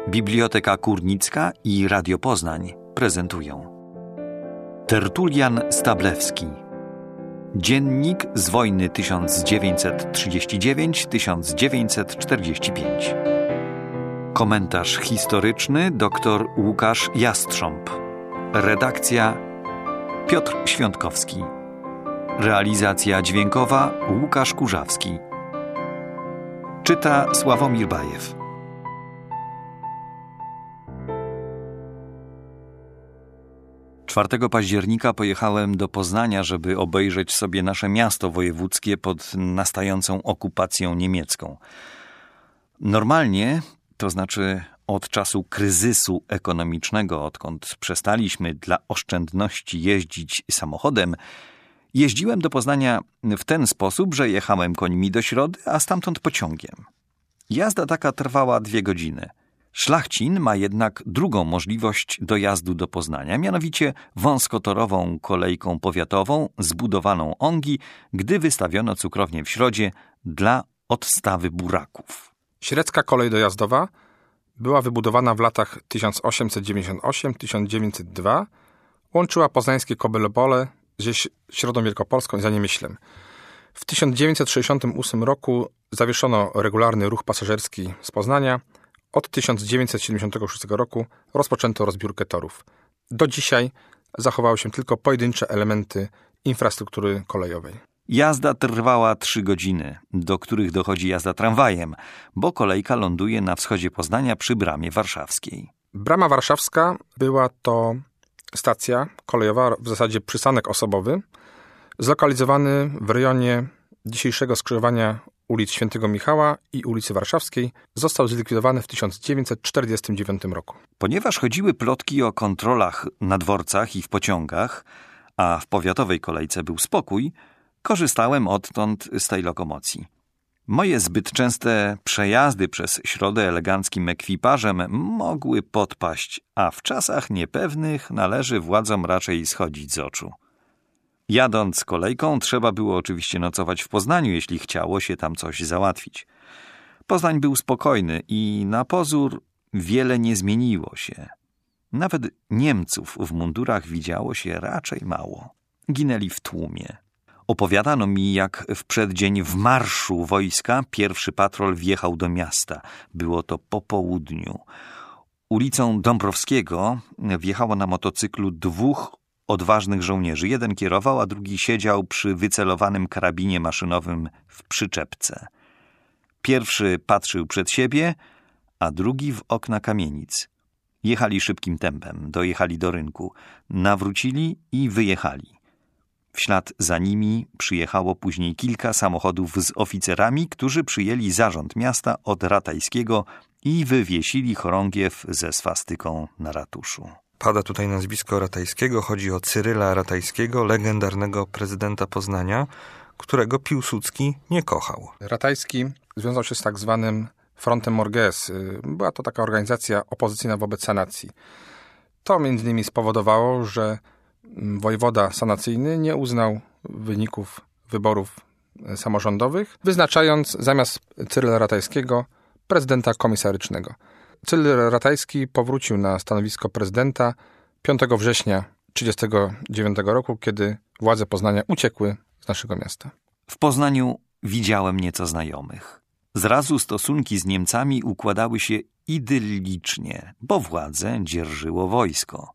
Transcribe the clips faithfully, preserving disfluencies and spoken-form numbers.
Biblioteka Kurnicka i Radio Poznań prezentują Tertulian Stablewski. Dziennik z wojny tysiąc dziewięćset trzydziesty dziewiąty do tysiąc dziewięćset czterdziesty piąty. Komentarz historyczny dr Łukasz Jastrząb. Redakcja Piotr Świątkowski. Realizacja dźwiękowa Łukasz Kurzawski. Czyta Sławomir Bajew. czwartego października pojechałem do Poznania, żeby obejrzeć sobie nasze miasto wojewódzkie pod nastającą okupacją niemiecką. Normalnie, to znaczy od czasu kryzysu ekonomicznego, odkąd przestaliśmy dla oszczędności jeździć samochodem, jeździłem do Poznania w ten sposób, że jechałem końmi do Środy, a stamtąd pociągiem. Jazda taka trwała dwie godziny. Szlachcin ma jednak drugą możliwość dojazdu do Poznania, mianowicie wąskotorową kolejką powiatową zbudowaną ongi, gdy wystawiono cukrownię w Środzie dla odstawy buraków. Średzka kolej dojazdowa była wybudowana w latach tysiąc osiemset dziewięćdziesiąt osiem do tysiąc dziewięćset dwa. Łączyła poznańskie Kobylopole ze Środą Wielkopolską i Zaniemyślem. W tysiąc dziewięćset sześćdziesiątym ósmym roku zawieszono regularny ruch pasażerski z Poznania. Od tysiąc dziewięćset siedemdziesiątego szóstego roku rozpoczęto rozbiórkę torów. Do dzisiaj zachowały się tylko pojedyncze elementy infrastruktury kolejowej. Jazda trwała trzy godziny, do których dochodzi jazda tramwajem, bo kolejka ląduje na wschodzie Poznania przy Bramie Warszawskiej. Brama Warszawska była to stacja kolejowa, w zasadzie przystanek osobowy, zlokalizowany w rejonie dzisiejszego skrzyżowania ulic Świętego Michała i ulicy Warszawskiej. Został zlikwidowany w tysiąc dziewięćset czterdziestym dziewiątym roku. Ponieważ chodziły plotki o kontrolach na dworcach i w pociągach, a w powiatowej kolejce był spokój, korzystałem odtąd z tej lokomocji. Moje zbyt częste przejazdy przez Środę eleganckim ekwipażem mogły podpaść, a w czasach niepewnych należy władzom raczej schodzić z oczu. Jadąc kolejką trzeba było oczywiście nocować w Poznaniu, jeśli chciało się tam coś załatwić. Poznań był spokojny i na pozór wiele nie zmieniło się. Nawet Niemców w mundurach widziało się raczej mało. Ginęli w tłumie. Opowiadano mi, jak w przeddzień w marszu wojska pierwszy patrol wjechał do miasta. Było to po południu. Ulicą Dąbrowskiego wjechało na motocyklu dwóch odważnych żołnierzy. Jeden kierował, a drugi siedział przy wycelowanym karabinie maszynowym w przyczepce. Pierwszy patrzył przed siebie, a drugi w okna kamienic. Jechali szybkim tempem, dojechali do rynku, nawrócili i wyjechali. W ślad za nimi przyjechało później kilka samochodów z oficerami, którzy przyjęli zarząd miasta od Ratajskiego i wywiesili chorągiew ze swastyką na ratuszu. Pada tutaj nazwisko Ratajskiego. Chodzi o Cyryla Ratajskiego, legendarnego prezydenta Poznania, którego Piłsudski nie kochał. Ratajski związał się z tak zwanym Frontem Morges. Była to taka organizacja opozycyjna wobec sanacji. To między innymi spowodowało, że wojewoda sanacyjny nie uznał wyników wyborów samorządowych, wyznaczając zamiast Cyryla Ratajskiego prezydenta komisarycznego. Cyryl Ratajski powrócił na stanowisko prezydenta piątego września tysiąc dziewięćset trzydziestego dziewiątego roku, kiedy władze Poznania uciekły z naszego miasta. W Poznaniu widziałem nieco znajomych. Zrazu stosunki z Niemcami układały się idyllicznie, bo władzę dzierżyło wojsko.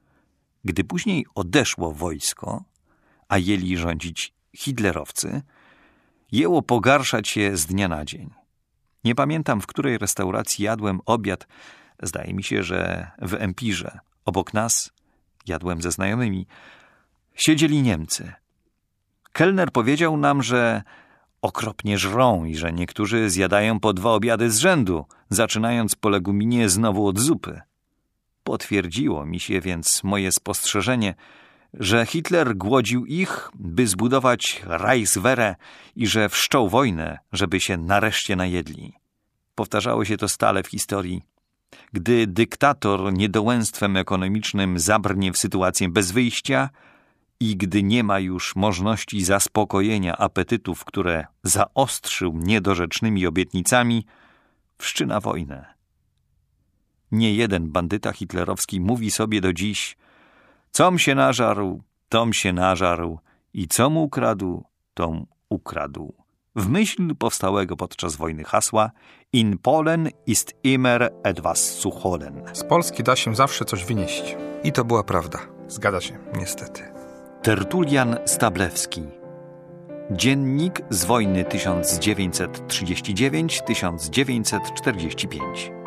Gdy później odeszło wojsko, a jęli rządzić hitlerowcy, jęło pogarszać się z dnia na dzień. Nie pamiętam, w której restauracji jadłem obiad. Zdaje mi się, że w Empirze. Obok nas, jadłem ze znajomymi, siedzieli Niemcy. Kelner powiedział nam, że okropnie żrą i że niektórzy zjadają po dwa obiady z rzędu, zaczynając po leguminie znowu od zupy. Potwierdziło mi się więc moje spostrzeżenie, że Hitler głodził ich, by zbudować Reichswehrę i że wszczął wojnę, żeby się nareszcie najedli. Powtarzało się to stale w historii. Gdy dyktator niedołęstwem ekonomicznym zabrnie w sytuację bez wyjścia i gdy nie ma już możliwości zaspokojenia apetytów, które zaostrzył niedorzecznymi obietnicami, wszczyna wojnę. Nie jeden bandyta hitlerowski mówi sobie do dziś: com się nażarł, tom się nażarł i co mu ukradł, tom ukradł. W myśl powstałego podczas wojny hasła In Polen ist immer etwas zu holen. Z Polski da się zawsze coś wynieść. I to była prawda. Zgadza się. Niestety. Tertulian Stablewski. Dziennik z wojny tysiąc dziewięćset trzydziesty dziewiąty do tysiąc dziewięćset czterdziesty piąty.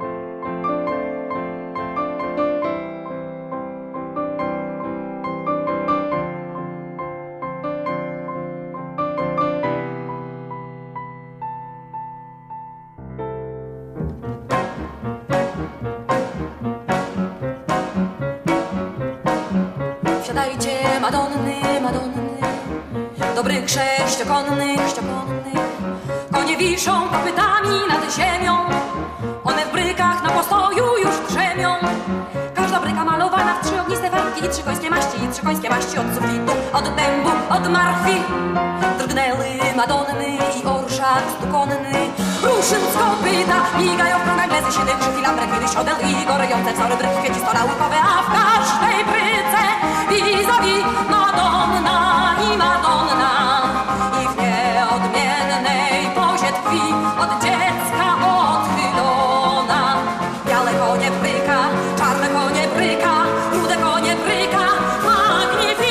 Wsiadajcie, Madonny, Madonny, dobrych sześciokonnych, ściokonnych. Konie wiszą kopytami nad ziemią, one w brykach na postoju już drzemią. Każda bryka malowana w trzy ogniste farbki i trzy końskie maści, i trzy końskie maści od sufitu, od dębu, od marchwi. Drgnęły Madonny i orszak stukonny, ruszyn z kopyta, migają w krągach blezy siedy, krzyki lambrek, kiedy siodeł i gorejące wzory bryki, kwieci stola łykowe, a w każdej bryce vis-a-vis Madonna i Madonna. I w nieodmiennej pozie tkwi od dziecka odchylona. Białe konie bryka, czarne konie bryka, rude konie bryka, magnifikat.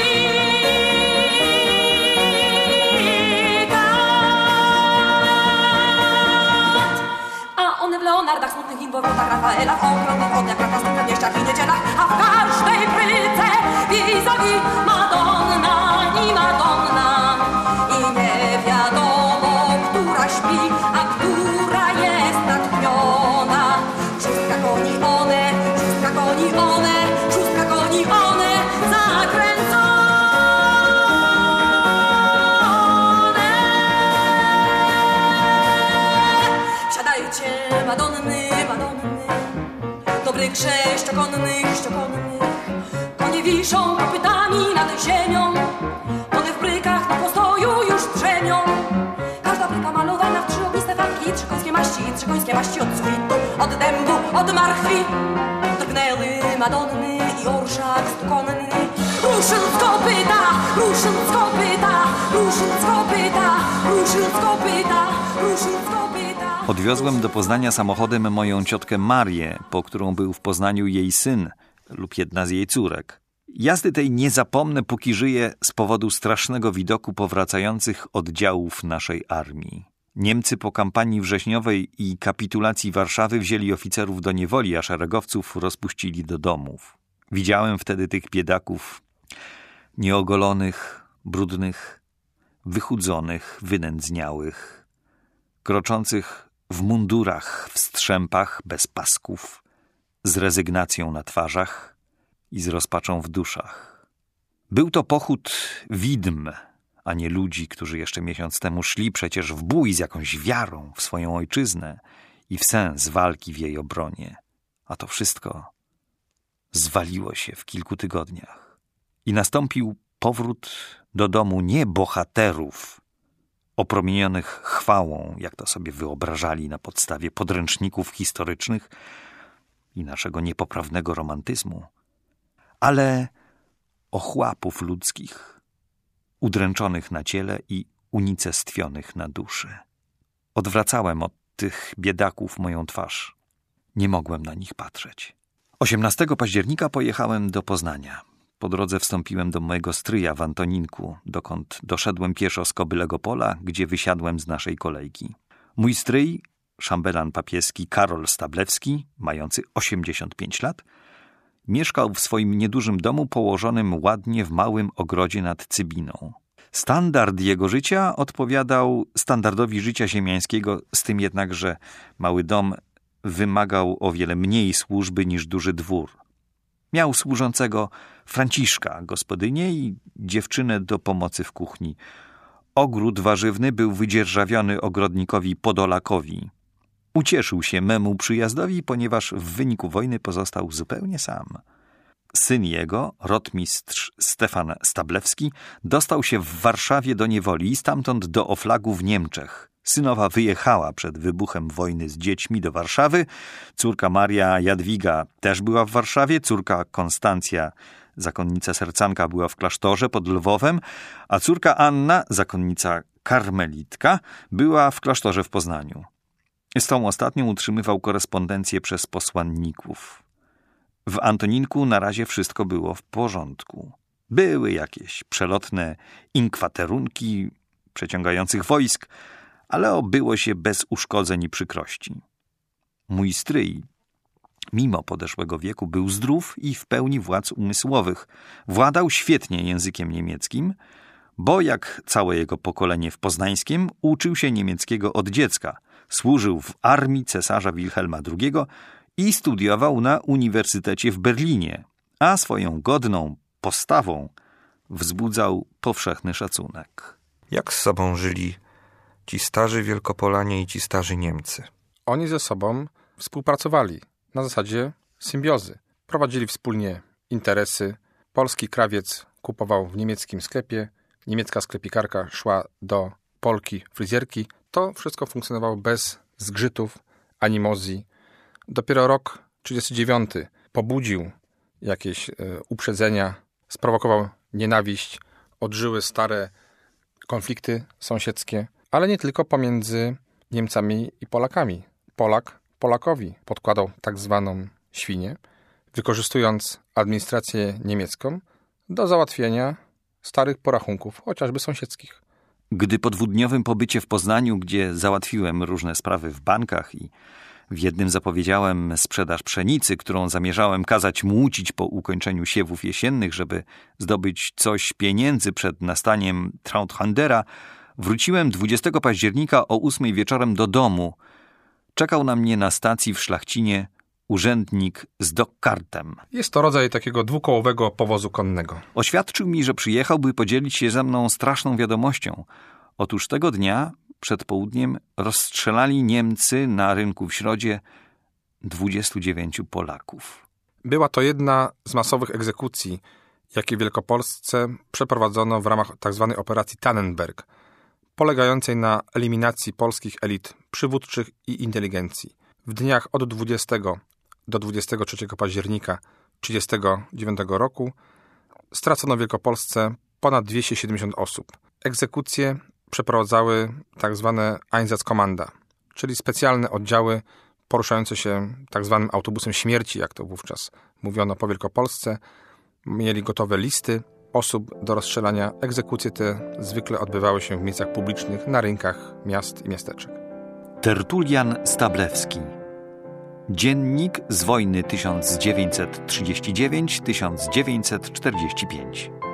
A one w leonardach, smutnych imbowrotach Rafaela, w ogromnych ogniach, krakowskich przedmieściach i niedzielach, a w każdej bryce vis-a-vis Madonna i Madonna. I nie wiadomo, która śpi, a która jest natchniona. Szóstka koni one, szóstka koni one, szóstka koni one, zakręcone. Wsiadajcie, Madonny, Madonny, dobrych sześciokonnych, ściokonnych. Konie wiszą kopytami nad ziemią, one w brykach na postoju już drzemią. Każda bryka malowana w trzy ogniste farbki, i trzy końskie maści, i trzy końskie maści od sufitu, od dębu, od marchwi. Drgnęły Madonny i orszak stukonny, ruszyn z kopyta, ruszyn z kopyta, ruszyn z kopyta, ruszyn z kopyta, ruszyn z kopyta. Odwiozłem do Poznania samochodem moją ciotkę Marię, po którą był w Poznaniu jej syn lub jedna z jej córek. Jazdy tej nie zapomnę, póki żyję, z powodu strasznego widoku powracających oddziałów naszej armii. Niemcy po kampanii wrześniowej i kapitulacji Warszawy wzięli oficerów do niewoli, a szeregowców rozpuścili do domów. Widziałem wtedy tych biedaków nieogolonych, brudnych, wychudzonych, wynędzniałych, kroczących w mundurach, w strzępach, bez pasków, z rezygnacją na twarzach i z rozpaczą w duszach. Był to pochód widm, a nie ludzi, którzy jeszcze miesiąc temu szli przecież w bój z jakąś wiarą w swoją ojczyznę i w sens walki w jej obronie. A to wszystko zwaliło się w kilku tygodniach. I nastąpił powrót do domu nie bohaterów, opromienionych chwałą, jak to sobie wyobrażali na podstawie podręczników historycznych i naszego niepoprawnego romantyzmu, ale ochłapów ludzkich, udręczonych na ciele i unicestwionych na duszy. Odwracałem od tych biedaków moją twarz. Nie mogłem na nich patrzeć. osiemnastego października pojechałem do Poznania. Po drodze wstąpiłem do mojego stryja w Antoninku, dokąd doszedłem pieszo z Kobylego Pola, gdzie wysiadłem z naszej kolejki. Mój stryj, szambelan papieski Karol Stablewski, mający osiemdziesiąt pięć lat, mieszkał w swoim niedużym domu położonym ładnie w małym ogrodzie nad Cybiną. Standard jego życia odpowiadał standardowi życia ziemiańskiego, z tym jednak, że mały dom wymagał o wiele mniej służby niż duży dwór. Miał służącego Franciszka, gospodynię i dziewczynę do pomocy w kuchni. Ogród warzywny był wydzierżawiony ogrodnikowi Podolakowi. Ucieszył się memu przyjazdowi, ponieważ w wyniku wojny pozostał zupełnie sam. Syn jego, rotmistrz Stefan Stablewski, dostał się w Warszawie do niewoli i stamtąd do Oflagu w Niemczech. Synowa wyjechała przed wybuchem wojny z dziećmi do Warszawy. Córka Maria Jadwiga też była w Warszawie. Córka Konstancja, zakonnica sercanka, była w klasztorze pod Lwowem, a córka Anna, zakonnica karmelitka, była w klasztorze w Poznaniu. Z tą ostatnią utrzymywał korespondencję przez posłanników. W Antoninku na razie wszystko było w porządku. Były jakieś przelotne inkwaterunki przeciągających wojsk, ale obyło się bez uszkodzeń i przykrości. Mój stryj, mimo podeszłego wieku, był zdrów i w pełni władz umysłowych. Władał świetnie językiem niemieckim, bo jak całe jego pokolenie w Poznańskiem uczył się niemieckiego od dziecka. Służył w armii cesarza Wilhelma drugiego i studiował na Uniwersytecie w Berlinie, a swoją godną postawą wzbudzał powszechny szacunek. Jak z sobą żyli ci starzy Wielkopolanie i ci starzy Niemcy? Oni ze sobą współpracowali na zasadzie symbiozy. Prowadzili wspólnie interesy. Polski krawiec kupował w niemieckim sklepie, niemiecka sklepikarka szła do Polki fryzjerki. To wszystko funkcjonowało bez zgrzytów, animozji. Dopiero rok trzydziesty dziewiąty pobudził jakieś y, uprzedzenia, sprowokował nienawiść, odżyły stare konflikty sąsiedzkie, ale nie tylko pomiędzy Niemcami i Polakami. Polak Polakowi podkładał tak zwaną świnię, wykorzystując administrację niemiecką do załatwienia starych porachunków, chociażby sąsiedzkich. Gdy po dwudniowym pobycie w Poznaniu, gdzie załatwiłem różne sprawy w bankach i w jednym zapowiedziałem sprzedaż pszenicy, którą zamierzałem kazać młócić po ukończeniu siewów jesiennych, żeby zdobyć coś pieniędzy przed nastaniem Trauthandera, wróciłem dwudziestego października o ósmej wieczorem do domu. Czekał na mnie na stacji w Szlachcinie urzędnik z dogkartem. Jest to rodzaj takiego dwukołowego powozu konnego. Oświadczył mi, że przyjechał, by podzielić się ze mną straszną wiadomością. Otóż tego dnia, przed południem, rozstrzelali Niemcy na rynku w Środzie dwudziestu dziewięciu Polaków. Była to jedna z masowych egzekucji, jakie w Wielkopolsce przeprowadzono w ramach tzw. operacji Tannenberg, polegającej na eliminacji polskich elit przywódczych i inteligencji. W dniach od dwudziestego do dwudziestego trzeciego października tysiąc dziewięćset trzydziestego dziewiątego roku stracono w Wielkopolsce ponad dwieście siedemdziesiąt osób. Egzekucje przeprowadzały tzw. Einsatzkommanda, czyli specjalne oddziały poruszające się tzw. autobusem śmierci, jak to wówczas mówiono po Wielkopolsce. Mieli gotowe listy osób do rozstrzelania. Egzekucje te zwykle odbywały się w miejscach publicznych, na rynkach miast i miasteczek. Tertulian Stablewski. Dziennik z wojny tysiąc dziewięćset trzydziesty dziewiąty do tysiąc dziewięćset czterdziesty piąty.